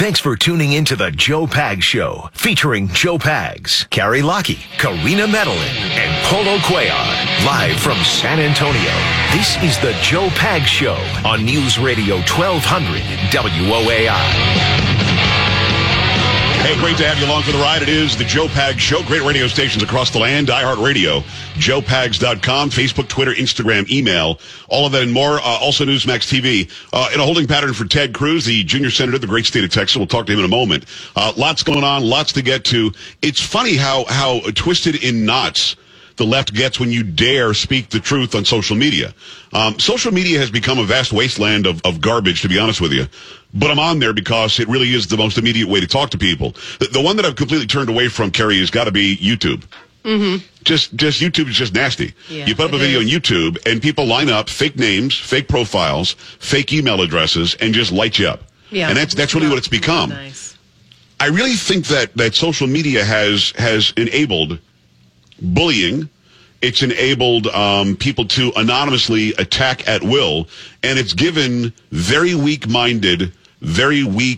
Thanks for tuning in to the Joe Pags Show, featuring Joe Pags, Carrie Lockie, Karina Medellin, and Polo Cuellar, live from San Antonio. This is the Joe Pags Show on News Radio 1200 WOAI. Hey, great to have you along for the ride. It is the Joe Pags Show. Great radio stations across the land. iHeartRadio, JoePags.com, Facebook, Twitter, Instagram, email, all of that and more. Also Newsmax TV. In a holding pattern for Ted Cruz, the junior senator of the great state of Texas. We'll talk to him in a moment. Lots going on, lots to get to. It's funny how twisted in knots the left gets when you dare speak the truth on social media. Social media has become a vast wasteland of garbage, to be honest with you. But I'm on there because it really is the most immediate way to talk to people. The one that I've completely turned away from, Carrie, has got to be YouTube. Mm-hmm. Just YouTube is just nasty. Yeah, you put up a video on YouTube, and people line up fake names, fake profiles, fake email addresses, and just light you up. Yeah, and that's really what it's become. Nice. I really think that social media has enabled bullying. It's enabled people to anonymously attack at will, and it's given very weak-minded, very weak,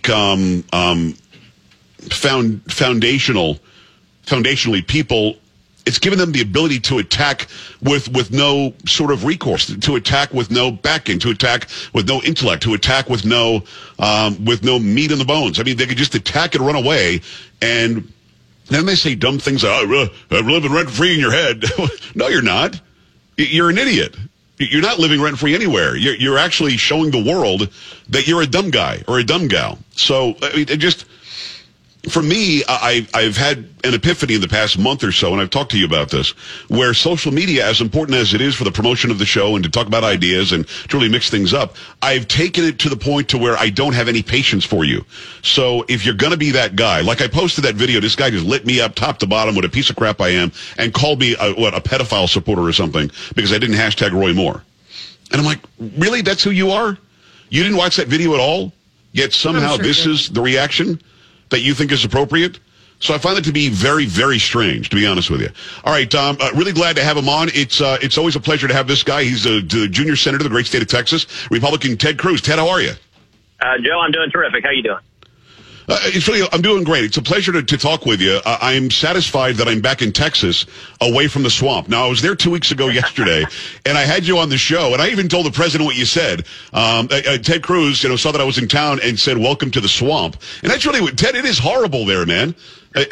foundationally people. It's given them the ability to attack with no sort of recourse, to attack with no backing, to attack with no intellect, to attack with no meat in the bones. I mean, they could just attack and run away, and then they say dumb things like, "Oh, I'm living rent-free in your head." No, you're not. You're an idiot. You're not living rent-free anywhere. You're actually showing the world that you're a dumb guy or a dumb gal. So, I mean, for me, I've had an epiphany in the past month or so, and I've talked to you about this, where social media, as important as it is for the promotion of the show and to talk about ideas and to really mix things up, I've taken it to the point to where I don't have any patience for you. So if you're going to be that guy, like I posted that video, this guy just lit me up top to bottom, what a piece of crap I am, and called me a pedophile supporter or something because I didn't hashtag Roy Moore. And I'm like, really? That's who you are? You didn't watch that video at all? Yet somehow this is the reaction that you think is appropriate? So I find it to be very, very strange, to be honest with you. All right, really glad to have him on. It's always a pleasure to have this guy. He's the junior senator of the great state of Texas, Republican Ted Cruz. Ted, how are you? Joe, I'm doing terrific. How you doing? I'm doing great. It's a pleasure to talk with you. I'm satisfied that I'm back in Texas, away from the swamp. Now, I was there 2 weeks ago yesterday, and I had you on the show, and I even told the president what you said. Ted Cruz, saw that I was in town and said, "Welcome to the swamp." And that's really what, Ted, it is horrible there, man. It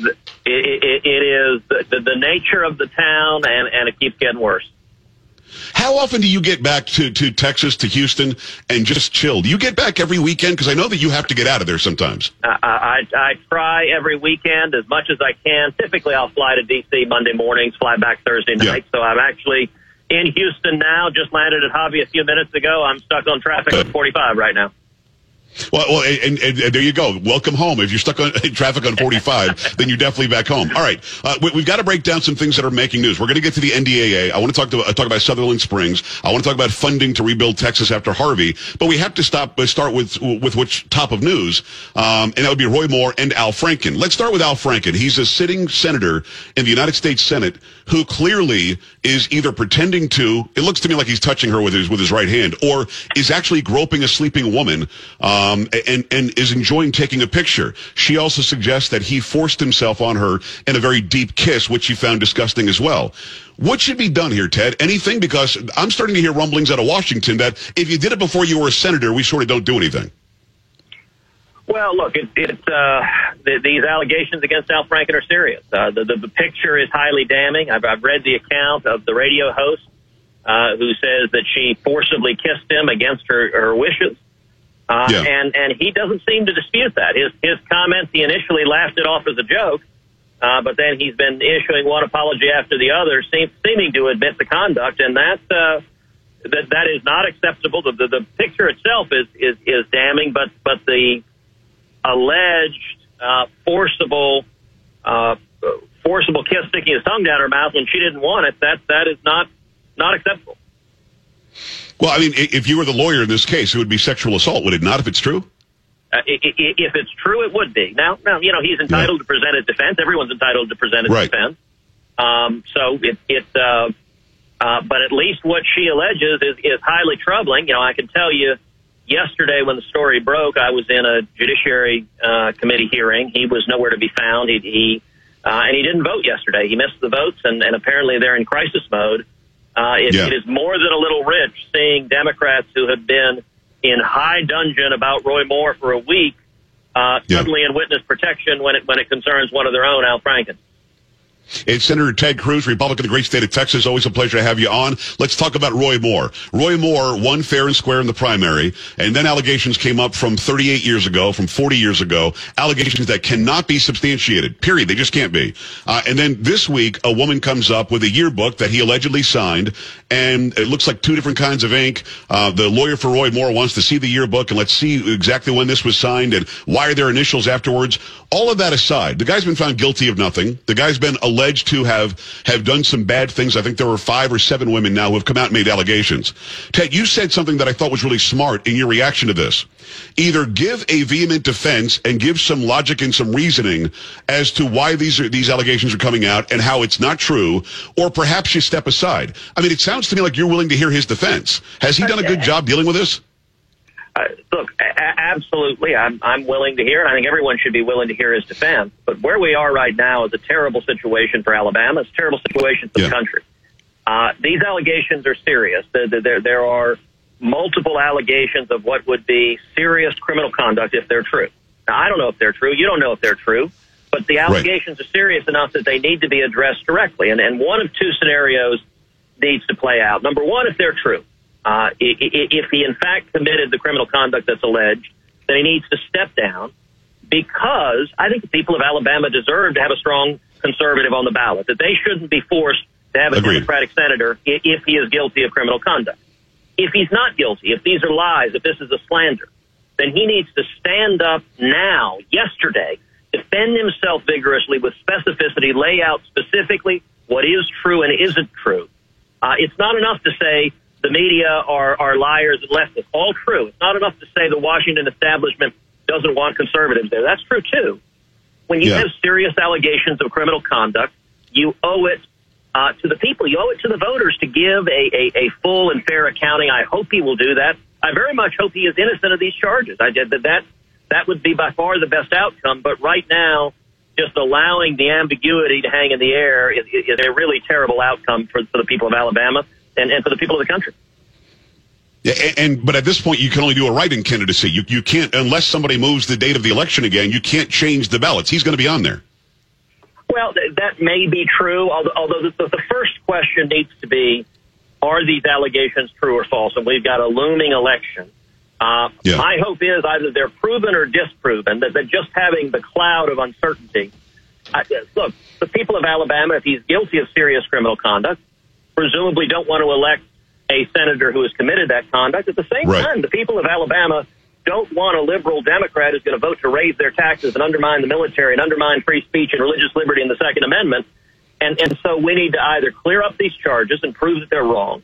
is the nature of the town, and it keeps getting worse. How often do you get back to Texas, to Houston, and just chill? Do you get back every weekend? Because I know that you have to get out of there sometimes. I try every weekend as much as I can. Typically, I'll fly to D.C. Monday mornings, fly back Thursday night. Yeah. So I'm actually in Houston now. Just landed at Hobby a few minutes ago. I'm stuck on traffic on 45 right now. Well, and there you go. Welcome home. If you're stuck in traffic on 45, then you're definitely back home. All right. We've got to break down some things that are making news. We're going to get to the NDAA. I want to talk about Sutherland Springs. I want to talk about funding to rebuild Texas after Harvey. But we have to start with which top of news, and that would be Roy Moore and Al Franken. Let's start with Al Franken. He's a sitting senator in the United States Senate who clearly is either pretending to, it looks to me like he's touching her with his right hand, or is actually groping a sleeping woman, and is enjoying taking a picture. She also suggests that he forced himself on her in a very deep kiss, which she found disgusting as well. What should be done here, Ted? Anything? Because I'm starting to hear rumblings out of Washington that if you did it before you were a senator, we sort of don't do anything. Well, look, these allegations against Al Franken are serious. The picture is highly damning. I've read the account of the radio host who says that she forcibly kissed him against her wishes. And he doesn't seem to dispute that. His comments, he initially laughed it off as a joke, but then he's been issuing one apology after the other, seeming to admit the conduct, and that is not acceptable. The picture itself is damning, but the alleged forcible kiss sticking his tongue down her mouth when she didn't want it, that is not acceptable. Well, I mean, if you were the lawyer in this case, it would be sexual assault, would it not, if it's true? If it's true, it would be. Now, he's entitled to present a defense. Everyone's entitled to present a defense. But at least what she alleges is highly troubling. I can tell you, yesterday when the story broke, I was in a Judiciary Committee hearing. He was nowhere to be found. And he didn't vote yesterday. He missed the votes, and apparently they're in crisis mode. It is more than a little rich seeing Democrats who have been in high dudgeon about Roy Moore for a week suddenly in witness protection when it concerns one of their own, Al Franken. It's Senator Ted Cruz, Republican of the great state of Texas. Always a pleasure to have you on. Let's talk about Roy Moore. Roy Moore won fair and square in the primary, and then allegations came up from 38 years ago, from 40 years ago, allegations that cannot be substantiated, period. They just can't be. And then this week, a woman comes up with a yearbook that he allegedly signed, and it looks like two different kinds of ink. The lawyer for Roy Moore wants to see the yearbook, and let's see exactly when this was signed and why are there initials afterwards. All of that aside, the guy's been found guilty of nothing. The guy's been alleged to have done some bad things. I think there were 5 or 7 women now who have come out and made allegations. Ted, you said something that I thought was really smart in your reaction to this. Either give a vehement defense and give some logic and some reasoning as to why these allegations are coming out and how it's not true, or perhaps you step aside. I mean, it sounds to me like you're willing to hear his defense. Has he done a good job dealing with this? Look, absolutely. I'm willing to hear it. I think everyone should be willing to hear his defense. But where we are right now is a terrible situation for Alabama. It's a terrible situation for the country. These allegations are serious. There are multiple allegations of what would be serious criminal conduct if they're true. Now, I don't know if they're true. You don't know if they're true. But the allegations are serious enough that they need to be addressed directly. And one of two scenarios needs to play out. Number one, if they're true. If he in fact committed the criminal conduct that's alleged, then he needs to step down, because I think the people of Alabama deserve to have a strong conservative on the ballot, that they shouldn't be forced to have a Democratic senator if he is guilty of criminal conduct. If he's not guilty, if these are lies, if this is a slander, then he needs to stand up now, yesterday, defend himself vigorously with specificity, lay out specifically what is true and isn't true. It's not enough to say the media are liars and leftists. All true. It's not enough to say the Washington establishment doesn't want conservatives there. That's true, too. When you have serious allegations of criminal conduct, you owe it to the people. You owe it to the voters to give a full and fair accounting. I hope he will do that. I very much hope he is innocent of these charges. That would be by far the best outcome. But right now, just allowing the ambiguity to hang in the air is a really terrible outcome for the people of Alabama and for the people of the country. Yeah, but at this point, you can only do a write-in candidacy. You can't, unless somebody moves the date of the election again, you can't change the ballots. He's going to be on there. Well, that may be true, although the first question needs to be, are these allegations true or false? And we've got a looming election. My hope is either they're proven or disproven, that just having the cloud of uncertainty. Look, the people of Alabama, if he's guilty of serious criminal conduct, presumably don't want to elect a senator who has committed that conduct. At the same time, the people of Alabama don't want a liberal Democrat who's going to vote to raise their taxes and undermine the military and undermine free speech and religious liberty in the Second Amendment. And so we need to either clear up these charges and prove that they're wrong,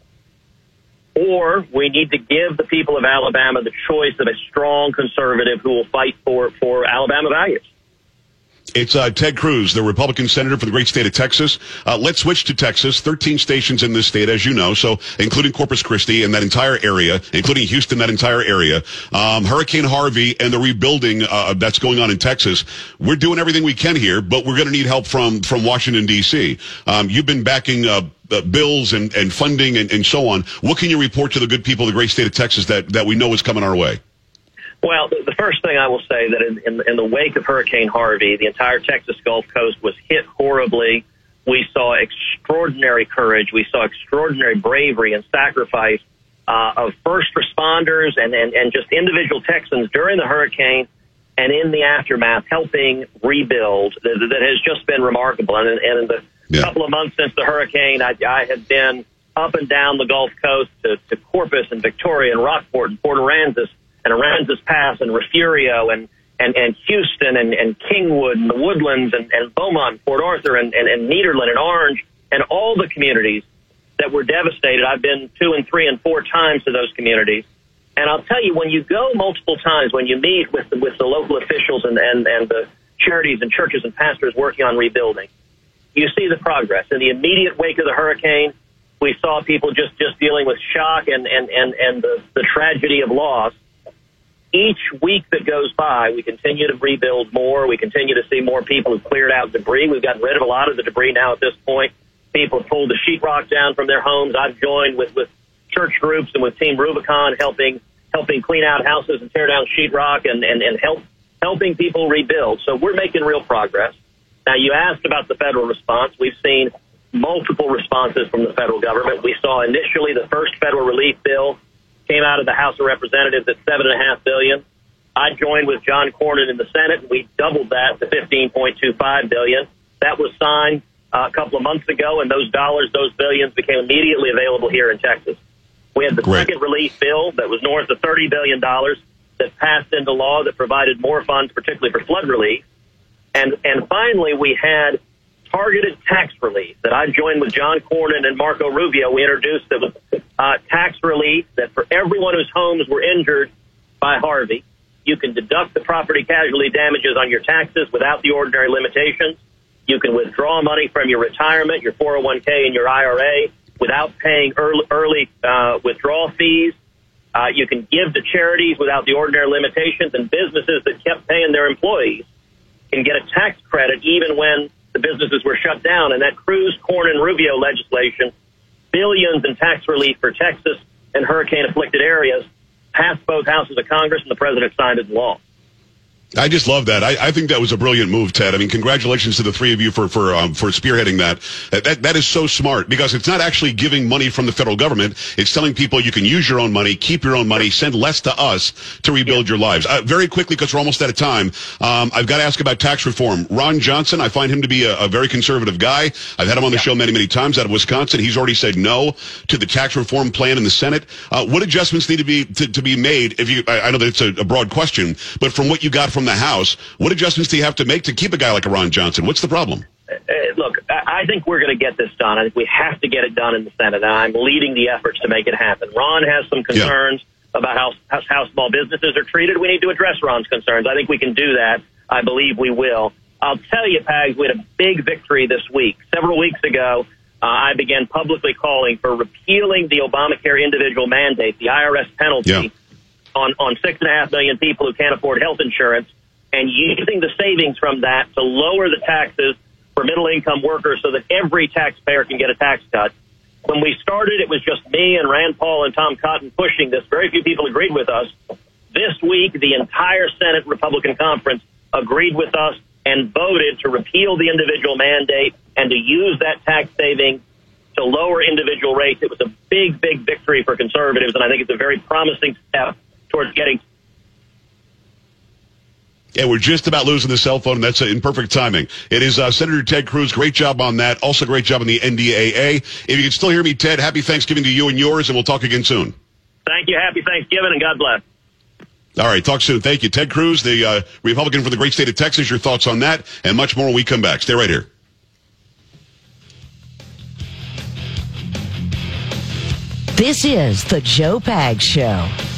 or we need to give the people of Alabama the choice of a strong conservative who will fight for Alabama values. It's Ted Cruz, the Republican senator for the great state of Texas. Let's switch to Texas. 13 stations in this state, as you know, so including Corpus Christi and that entire area, including Houston, that entire area. Hurricane Harvey and the rebuilding that's going on in Texas. We're doing everything we can here, but we're going to need help from Washington, D.C. You've been backing bills and funding and so on. What can you report to the good people of the great state of Texas that we know is coming our way? Well, the first thing I will say that in the wake of Hurricane Harvey, the entire Texas Gulf Coast was hit horribly. We saw extraordinary courage. We saw extraordinary bravery and sacrifice of first responders and just individual Texans during the hurricane and in the aftermath, helping rebuild. That has just been remarkable. And in the couple of months since the hurricane, I had been up and down the Gulf Coast to Corpus and Victoria and Rockport and Port Aransas and Aransas Pass and Refugio and Houston and Kingwood and the Woodlands and Beaumont, Port Arthur and Nederland and Orange and all the communities that were devastated. I've been 2 and 3 and 4 times to those communities. And I'll tell you, when you go multiple times, when you meet with the local officials and the charities and churches and pastors working on rebuilding, you see the progress. In the immediate wake of the hurricane, We saw people just dealing with shock and the tragedy of loss. Each week that goes by, we continue to rebuild more. We continue to see more people who've cleared out debris. We've gotten rid of a lot of the debris now at this point. People have pulled the sheetrock down from their homes. I've joined with church groups and with Team Rubicon helping clean out houses and tear down sheetrock and helping people rebuild. So we're making real progress. Now, you asked about the federal response. We've seen multiple responses from the federal government. We saw initially the first federal relief bill came out of the House of Representatives at $7.5 billion. I joined with John Cornyn in the Senate, and we doubled that to $15.25 billion. That was signed a couple of months ago, and those billions became immediately available here in Texas. We had the second relief bill that was north of $30 billion that passed into law that provided more funds, particularly for flood relief. And finally, we had targeted tax relief that I joined with John Cornyn and Marco Rubio. We introduced the tax relief that for everyone whose homes were injured by Harvey, you can deduct the property casualty damages on your taxes without the ordinary limitations. You can withdraw money from your retirement, your 401k, and your IRA without paying early withdrawal fees. You can give to charities without the ordinary limitations, and businesses that kept paying their employees can get a tax credit even when the businesses were shut down. And that Cruz, Cornyn, Rubio legislation, billions in tax relief for Texas and hurricane-afflicted areas, passed both houses of Congress, and the president signed it into law. I just love that. I think that was a brilliant move, Ted. I mean, congratulations to the three of you for spearheading that. That is so smart, because it's not actually giving money from the federal government. It's telling people you can use your own money, keep your own money, send less to us to rebuild your lives. Very quickly, because we're almost out of time, I've got to ask about tax reform. Ron Johnson, I find him to be a very conservative guy. I've had him on the show many, many times out of Wisconsin. He's already said no to the tax reform plan in the Senate. What adjustments need to be made? I know that it's a broad question, but from what you got from the House, what adjustments do you have to make to keep a guy like a Ron Johnson? What's the problem? Look, I think we're going to get this done. I think we have to get it done in the Senate, and I'm leading the efforts to make it happen. Ron has some concerns about how small businesses are treated. We need to address Ron's concerns. I think we can do that. I believe we will. I'll tell you, Pags, we had a big victory this week. Several weeks ago, I began publicly calling for repealing the Obamacare individual mandate, the IRS penalty, on 6.5 million people who can't afford health insurance, and using the savings from that to lower the taxes for middle-income workers so that every taxpayer can get a tax cut. When we started, it was just me and Rand Paul and Tom Cotton pushing this. Very few people agreed with us. This week, the entire Senate Republican conference agreed with us and voted to repeal the individual mandate and to use that tax saving to lower individual rates. It was a big, big victory for conservatives, and I think it's a very promising step towards getting. Yeah, we're just about losing the cell phone, and that's in perfect timing. It is Senator Ted Cruz. Great job on that. Also, great job on the NDAA. If you can still hear me, Ted, happy Thanksgiving to you and yours, and we'll talk again soon. Thank you. Happy Thanksgiving, and God bless. All right, talk soon. Thank you. Ted Cruz, the Republican for the great state of Texas. Your thoughts on that and much more when we come back. Stay right here. This is the Joe Pags Show.